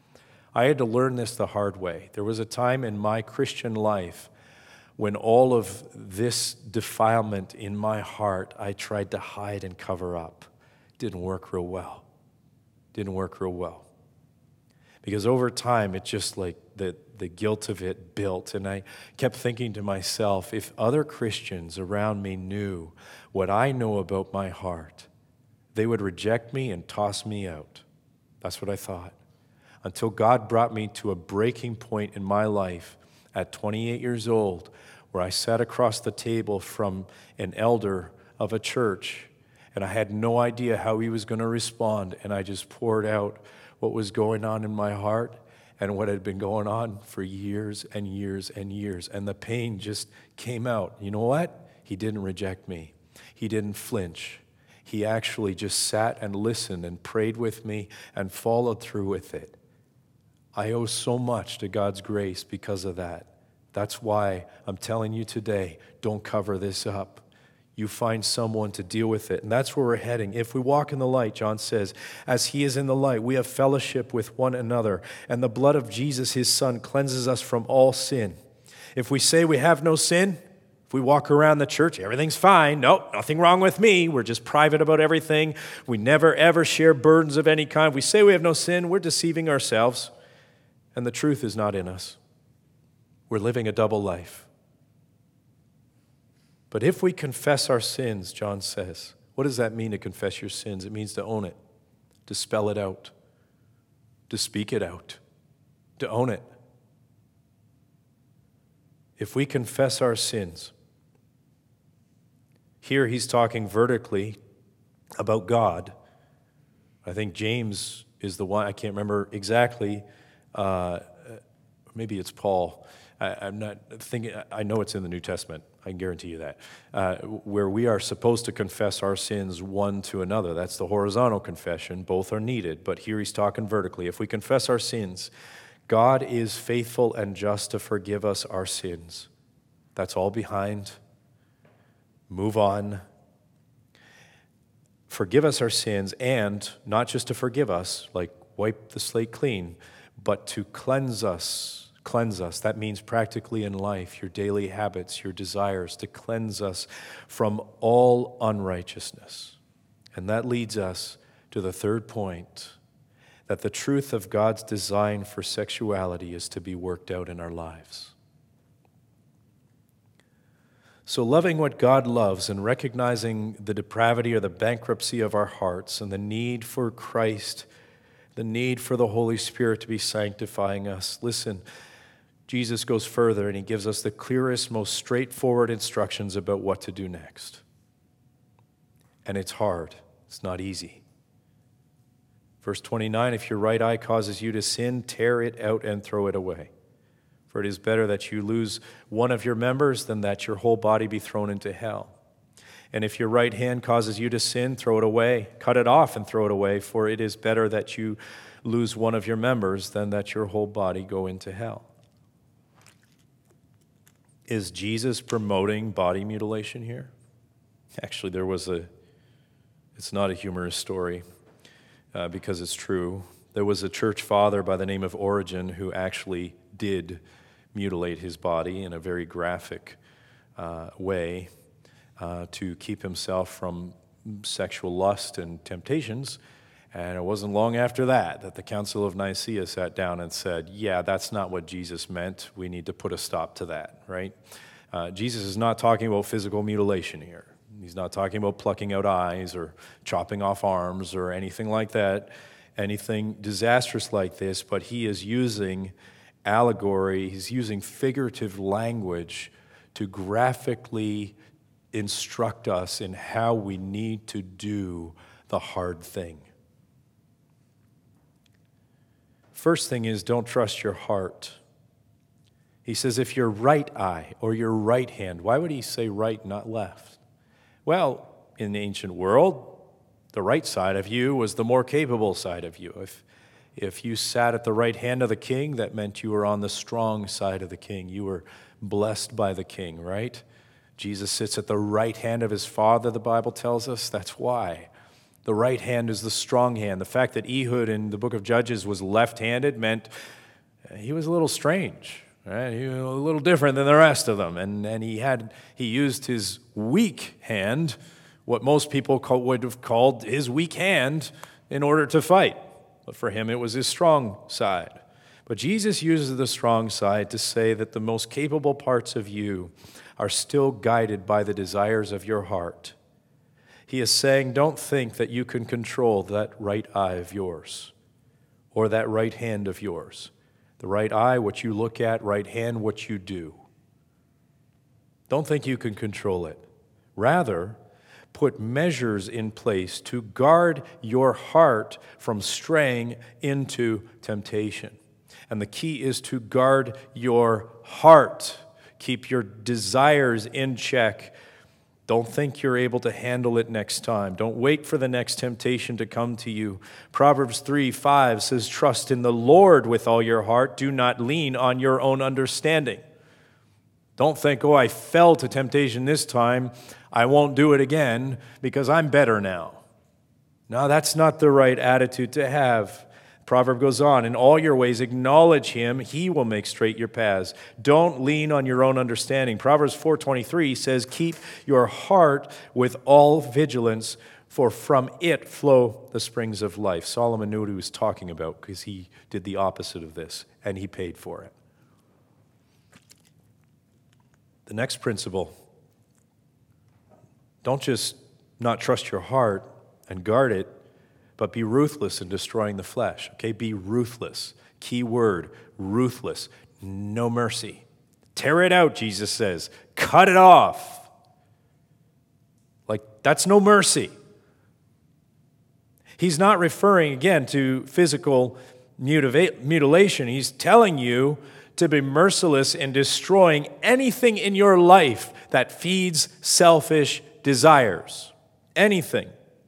I had to learn this the hard way. There was a time in my Christian life when all of this defilement in my heart I tried to hide and cover up. Didn't work real well. Didn't work real well. Because over time, it just like the, the guilt of it built. And I kept thinking to myself, if other Christians around me knew what I know about my heart, they would reject me and toss me out. That's what I thought. Until God brought me to a breaking point in my life at twenty-eight years old, where I sat across the table from an elder of a church, and I had no idea how he was going to respond, and I just poured out what was going on in my heart and what had been going on for years and years and years, and the pain just came out. You know what? He didn't reject me. He didn't flinch. He actually just sat and listened and prayed with me and followed through with it. I owe so much to God's grace because of that. That's why I'm telling you today, don't cover this up. You find someone to deal with it. And that's where we're heading. If we walk in the light, John says, as He is in the light, we have fellowship with one another. And the blood of Jesus, His Son, cleanses us from all sin. If we say we have no sin, if we walk around the church, everything's fine. Nope, nothing wrong with me. We're just private about everything. We never, ever share burdens of any kind. If we say we have no sin, we're deceiving ourselves. And the truth is not in us. We're living a double life. But if we confess our sins, John says, what does that mean to confess your sins? It means to own it, to spell it out, to speak it out, to own it. If we confess our sins, here he's talking vertically about God. I think James is the one, I can't remember exactly, uh, maybe it's Paul. I, I'm not thinking, I know it's in the New Testament, I can guarantee you that, uh, where we are supposed to confess our sins one to another. That's the horizontal confession. Both are needed, but here he's talking vertically. If we confess our sins, God is faithful and just to forgive us our sins. That's all behind. Move on. Forgive us our sins, and not just to forgive us, like wipe the slate clean, but to cleanse us. Cleanse us. That means practically in life, your daily habits, your desires, to cleanse us from all unrighteousness. And that leads us to the third point, that the truth of God's design for sexuality is to be worked out in our lives. So loving what God loves and recognizing the depravity or the bankruptcy of our hearts and the need for Christ, the need for the Holy Spirit to be sanctifying us. Listen, Jesus goes further and he gives us the clearest, most straightforward instructions about what to do next. And it's hard. It's not easy. Verse twenty-nine, if your right eye causes you to sin, tear it out and throw it away. For it is better that you lose one of your members than that your whole body be thrown into hell. And if your right hand causes you to sin, throw it away. Cut it off and throw it away, for it is better that you lose one of your members than that your whole body go into hell. Is Jesus promoting body mutilation here? Actually, there was a, it's not a humorous story uh, because it's true. There was a church father by the name of Origen who actually did mutilate his body in a very graphic uh, way uh, to keep himself from sexual lust and temptations. And it wasn't long after that that the Council of Nicaea sat down and said, yeah, that's not what Jesus meant. We need to put a stop to that, right? Uh, Jesus is not talking about physical mutilation here. He's not talking about plucking out eyes or chopping off arms or anything like that, anything disastrous like this, but he is using allegory, he's using figurative language to graphically instruct us in how we need to do the hard thing. First thing is, don't trust your heart. He says, if your right eye or your right hand, why would he say right, not left? Well, in the ancient world, the right side of you was the more capable side of you. If If you sat at the right hand of the king, that meant you were on the strong side of the king. You were blessed by the king, right? Jesus sits at the right hand of his Father, the Bible tells us. That's why. The right hand is the strong hand. The fact that Ehud in the book of Judges was left-handed meant he was a little strange, right? He was a little different than the rest of them. And, and he had he used his weak hand, what most people call, would have called his weak hand, in order to fight. But for him, it was his strong side. But Jesus uses the strong side to say that the most capable parts of you are still guided by the desires of your heart. He is saying, don't think that you can control that right eye of yours or that right hand of yours. The right eye, what you look at, right hand, what you do. Don't think you can control it. Rather, put measures in place to guard your heart from straying into temptation. And the key is to guard your heart. Keep your desires in check. Don't think you're able to handle it next time. Don't wait for the next temptation to come to you. Proverbs three five says, trust in the Lord with all your heart. Do not lean on your own understanding. Don't think, oh, I fell to temptation this time. I won't do it again because I'm better now. No, that's not the right attitude to have. Proverb goes on, in all your ways acknowledge him, he will make straight your paths. Don't lean on your own understanding. Proverbs four twenty-three says, keep your heart with all vigilance, for from it flow the springs of life. Solomon knew what he was talking about because he did the opposite of this, and he paid for it. The next principle, don't just not trust your heart and guard it, but be ruthless in destroying the flesh. Okay, be ruthless. Key word, ruthless. No mercy. Tear it out, Jesus says. Cut it off. Like, that's no mercy. He's not referring, again, to physical mutilation. He's telling you to be merciless in destroying anything in your life that feeds selfish desires. Anything.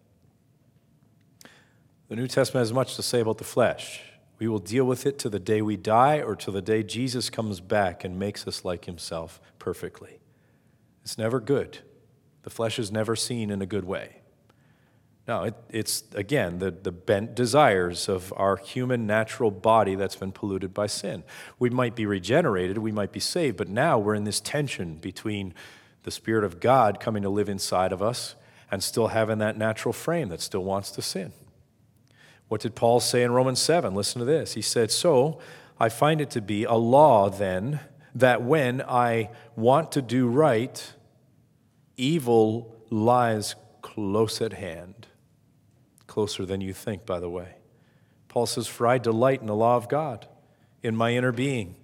The New Testament has much to say about the flesh. We will deal with it to the day we die or to the day Jesus comes back and makes us like himself perfectly. It's never good. The flesh is never seen in a good way. No, it, it's, again, the, the bent desires of our human natural body that's been polluted by sin. We might be regenerated, we might be saved, but now we're in this tension between the Spirit of God coming to live inside of us and still having that natural frame that still wants to sin. What did Paul say in Romans seven? Listen to this. He said, "So I find it to be a law then that when I want to do right, evil lies close at hand." Closer than you think, by the way. Paul says, "For I delight in the law of God, in my inner being.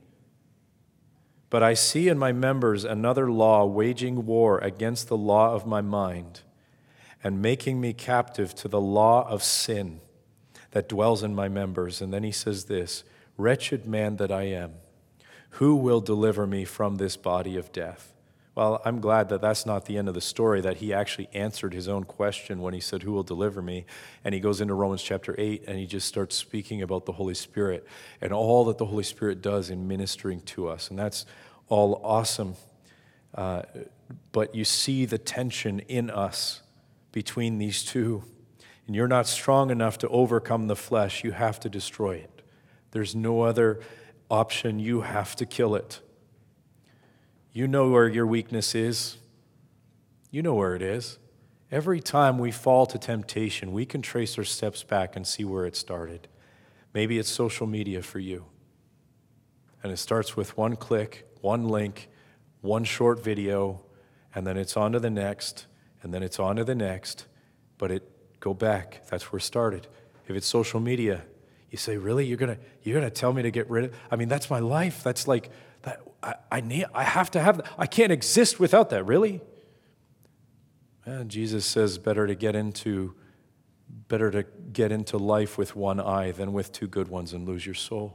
But I see in my members another law waging war against the law of my mind and making me captive to the law of sin that dwells in my members." And then he says this, "Wretched man that I am, who will deliver me from this body of death?" Well, I'm glad that that's not the end of the story, that he actually answered his own question when he said, "Who will deliver me?" And he goes into Romans chapter eight, and he just starts speaking about the Holy Spirit and all that the Holy Spirit does in ministering to us. And that's all awesome. Uh, but you see the tension in us between these two. And you're not strong enough to overcome the flesh. You have to destroy it. There's no other option. You have to kill it. You know where your weakness is. You know where it is. Every time we fall to temptation, we can trace our steps back and see where it started. Maybe it's social media for you. And it starts with one click, one link, one short video, and then it's on to the next, and then it's on to the next. But it go back. That's where it started. If it's social media, you say, "Really? You're gonna you're gonna tell me to get rid of?" I mean, that's my life. That's like that. I, I need. I have to have that. I can't exist without that. Really? And Jesus says, better to get into, better to get into life with one eye than with two good ones and lose your soul.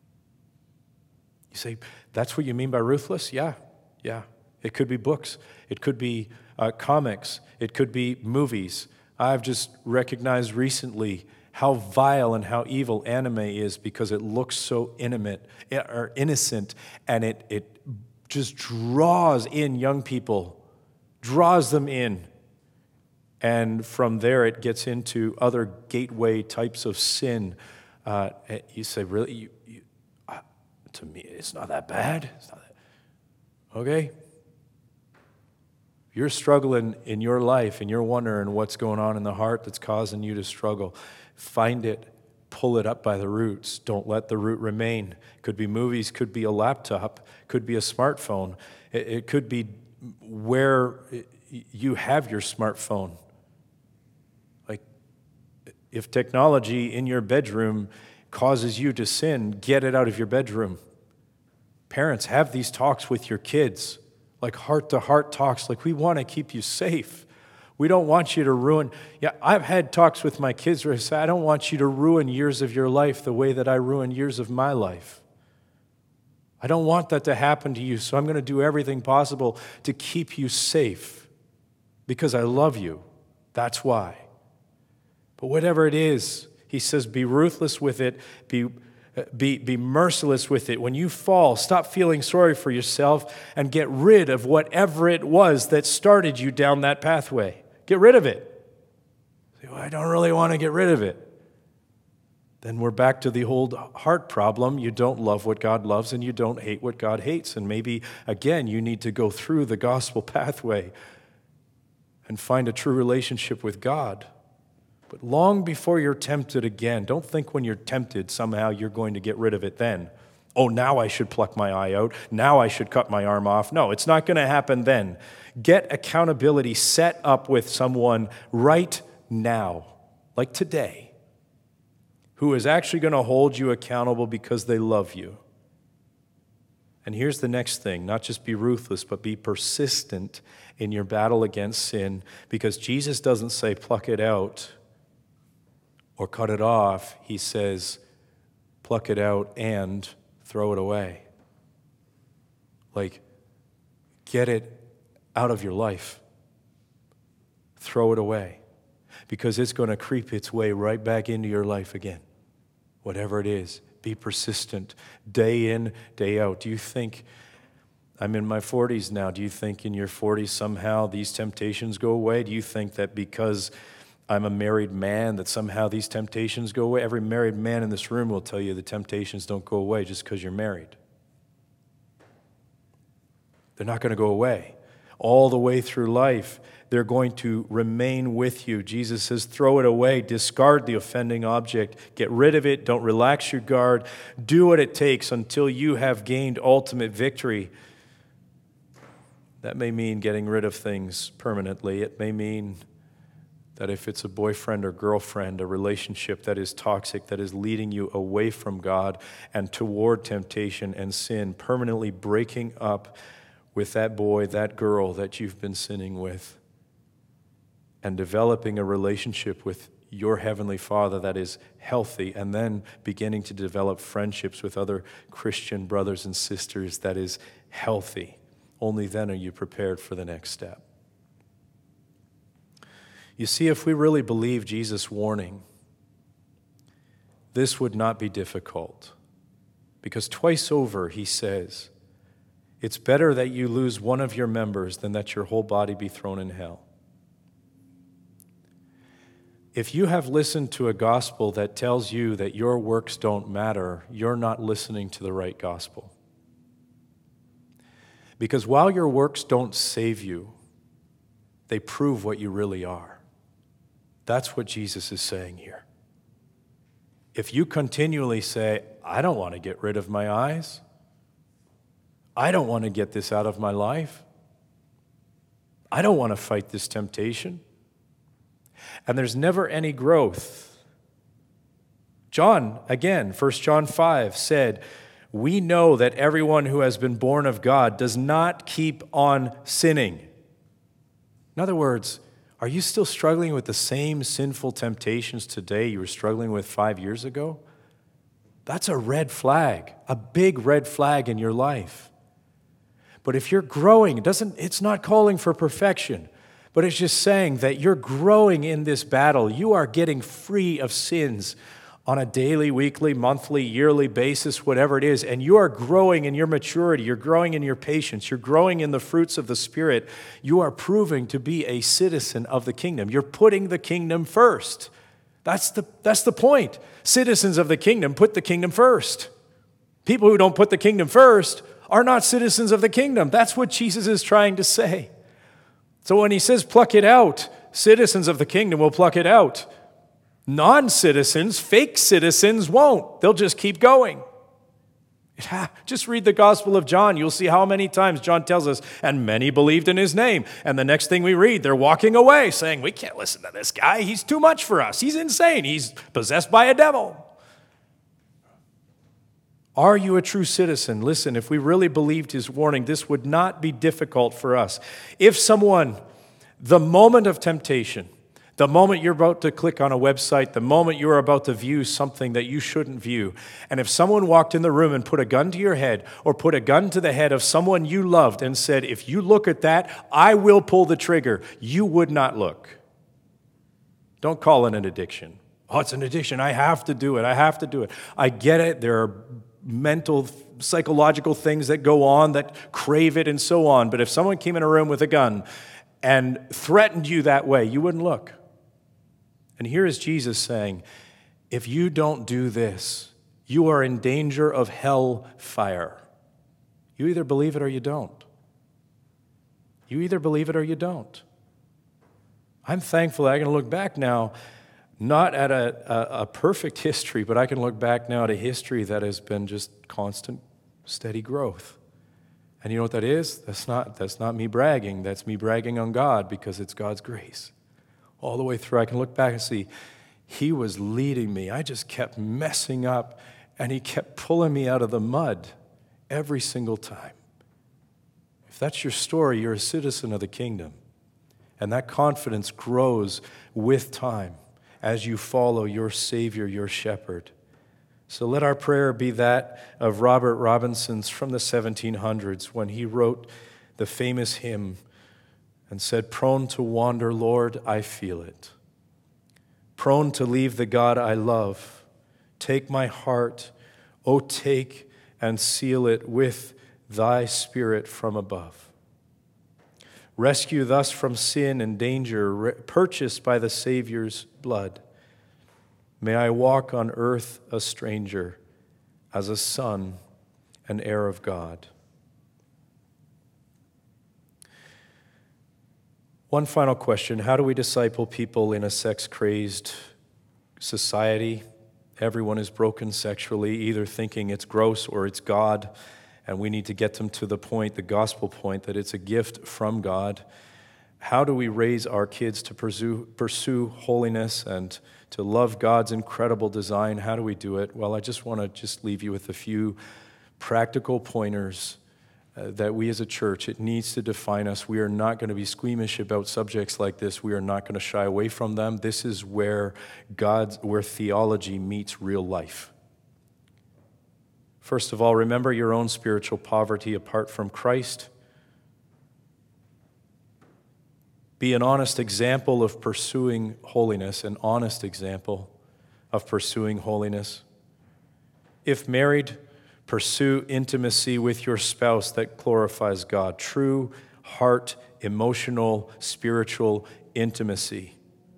You say, that's what you mean by ruthless? Yeah, yeah. It could be books. It could be uh, comics. It could be movies. I've just recognized recently how vile and how evil anime is because it looks so intimate or innocent, and it, it just draws in young people, draws them in. And from there it gets into other gateway types of sin. Uh, you say, really? You, you, uh, to me, it's not that bad. It's not that. Okay? You're struggling in your life and you're wondering what's going on in the heart that's causing you to struggle. Find it, pull it up by the roots. Don't let the root remain. Could be movies, could be a laptop, could be a smartphone. It, it could be where you have your smartphone. Like, if technology in your bedroom causes you to sin, get it out of your bedroom. Parents, have these talks with your kids. Like heart-to-heart talks, like we want to keep you safe. We don't want you to ruin. Yeah, I've had talks with my kids where I say, I don't want you to ruin years of your life the way that I ruined years of my life. I don't want that to happen to you, so I'm going to do everything possible to keep you safe because I love you. That's why. But whatever it is, he says, be ruthless with it, be Be, be merciless with it. When you fall, stop feeling sorry for yourself and get rid of whatever it was that started you down that pathway. Get rid of it. Say, well, I don't really want to get rid of it. Then we're back to the old heart problem. You don't love what God loves and you don't hate what God hates. And maybe, again, you need to go through the gospel pathway and find a true relationship with God. But long before you're tempted again, don't think when you're tempted somehow you're going to get rid of it then. Oh, now I should pluck my eye out. Now I should cut my arm off. No, it's not going to happen then. Get accountability set up with someone right now, like today, who is actually going to hold you accountable because they love you. And here's the next thing, not just be ruthless, but be persistent in your battle against sin, because Jesus doesn't say pluck it out. or cut it off. He says, pluck it out and throw it away. Like, get it out of your life. Throw it away. Because it's going to creep its way right back into your life again. Whatever it is, be persistent, day in, day out. Do you think, I'm in my forties now, do you think in your forties somehow these temptations go away? Do you think that because I'm a married man that somehow these temptations go away? Every married man in this room will tell you the temptations don't go away just because you're married. They're not going to go away. All the way through life, they're going to remain with you. Jesus says, throw it away, discard the offending object, get rid of it, don't relax your guard, do what it takes until you have gained ultimate victory. That may mean getting rid of things permanently. It may mean that if it's a boyfriend or girlfriend, a relationship that is toxic, that is leading you away from God and toward temptation and sin, permanently breaking up with that boy, that girl that you've been sinning with, and developing a relationship with your Heavenly Father that is healthy, and then beginning to develop friendships with other Christian brothers and sisters that is healthy. Only then are you prepared for the next step. You see, if we really believe Jesus' warning, this would not be difficult. Because twice over he says, it's better that you lose one of your members than that your whole body be thrown in hell. If you have listened to a gospel that tells you that your works don't matter, you're not listening to the right gospel. Because while your works don't save you, they prove what you really are. That's what Jesus is saying here. If you continually say, I don't want to get rid of my eyes, I don't want to get this out of my life, I don't want to fight this temptation, and there's never any growth. John, again, First John five said, we know that everyone who has been born of God does not keep on sinning. In other words, are you still struggling with the same sinful temptations today you were struggling with five years ago? That's a red flag, a big red flag in your life. But if you're growing, it doesn't, it's not calling for perfection, but it's just saying that you're growing in this battle. You are getting free of sins on a daily, weekly, monthly, yearly basis, whatever it is, and you are growing in your maturity, you're growing in your patience, you're growing in the fruits of the Spirit. You are proving to be a citizen of the kingdom. You're putting the kingdom first. That's the, that's the point. Citizens of the kingdom put the kingdom first. People who don't put the kingdom first are not citizens of the kingdom. That's what Jesus is trying to say. So when he says pluck it out, citizens of the kingdom will pluck it out. Non-citizens, fake citizens won't. They'll just keep going. Just read the Gospel of John. You'll see how many times John tells us, and many believed in his name. And the next thing we read, they're walking away saying, we can't listen to this guy. He's too much for us. He's insane. He's possessed by a devil. Are you a true citizen? Listen, if we really believed his warning, this would not be difficult for us. If someone, the moment of temptation, the moment you're about to click on a website, the moment you're about to view something that you shouldn't view, and if someone walked in the room and put a gun to your head or put a gun to the head of someone you loved and said, if you look at that, I will pull the trigger, you would not look. Don't call it an addiction. Oh, it's an addiction. I have to do it. I have to do it. I get it. There are mental, psychological things that go on that crave it and so on. But if someone came in a room with a gun and threatened you that way, you wouldn't look. And here is Jesus saying, if you don't do this, you are in danger of hell fire. You either believe it or you don't. You either believe it or you don't. I'm thankful that I can look back now, not at a, a, a perfect history, but I can look back now at a history that has been just constant, steady growth. And you know what that is? That's not, that's not me bragging. That's me bragging on God because it's God's grace. All the way through, I can look back and see, he was leading me. I just kept messing up, and he kept pulling me out of the mud every single time. If that's your story, you're a citizen of the kingdom. And that confidence grows with time. as you follow your Savior, your shepherd. So let our prayer be that of Robert Robinson's from the seventeen hundreds when he wrote the famous hymn and said, "Prone to wander, Lord, I feel it. Prone to leave the God I love. Take my heart, oh, take and seal it with thy Spirit from above. Rescue thus from sin and danger, re- purchased by the Savior's blood. May I walk on earth a stranger, as a son, an heir of God." One final question: how do we disciple people in a sex-crazed society? Everyone is broken sexually, either thinking it's gross or it's God, and we need to get them to the point, the gospel point, that it's a gift from God. How do we raise our kids to pursue, pursue holiness and to love God's incredible design? How do we do it? Well, I just want to just leave you with a few practical pointers uh, that we as a church, it needs to define us. We are not going to be squeamish about subjects like this. We are not going to shy away from them. This is where God's, where theology meets real life. First of all, remember your own spiritual poverty apart from Christ. Be an honest example of pursuing holiness, an honest example of pursuing holiness. If married, pursue intimacy with your spouse that glorifies God. True heart, emotional, spiritual intimacy,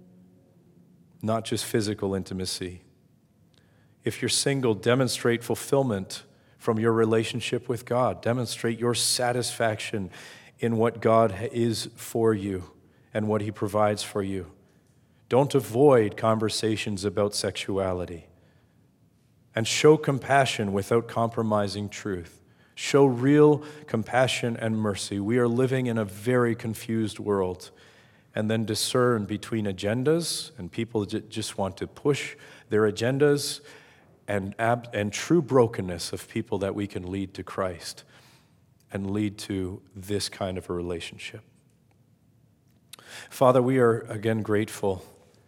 not just physical intimacy. If you're single, demonstrate fulfillment from your relationship with God. Demonstrate your satisfaction in what God is for you and what He provides for you. Don't avoid conversations about sexuality. And show compassion without compromising truth. Show real compassion and mercy. We are living in a very confused world. And then discern between agendas, and people just want to push their agendas, and, ab- and true brokenness of people that we can lead to Christ and lead to this kind of a relationship. Father, we are again grateful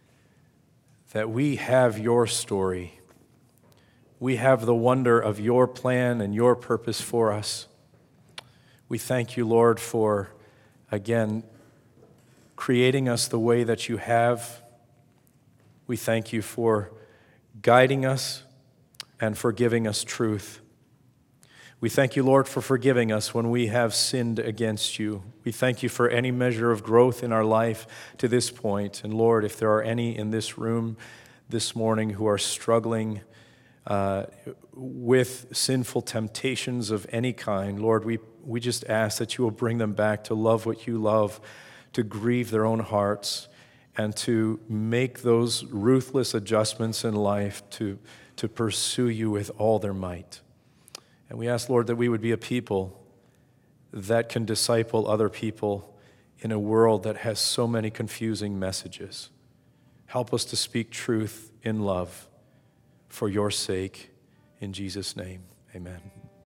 that we have your story. We have the wonder of your plan and your purpose for us. We thank you, Lord, for, again, creating us the way that you have. We thank you for guiding us and for giving us truth. We thank you, Lord, for forgiving us when we have sinned against you. We thank you for any measure of growth in our life to this point. And Lord, if there are any in this room this morning who are struggling uh, with sinful temptations of any kind, Lord, we, we just ask that you will bring them back to love what you love, to grieve their own hearts, and to make those ruthless adjustments in life to, to pursue you with all their might. And we ask, Lord, that we would be a people that can disciple other people in a world that has so many confusing messages. Help us to speak truth in love for your sake. In Jesus' name, amen.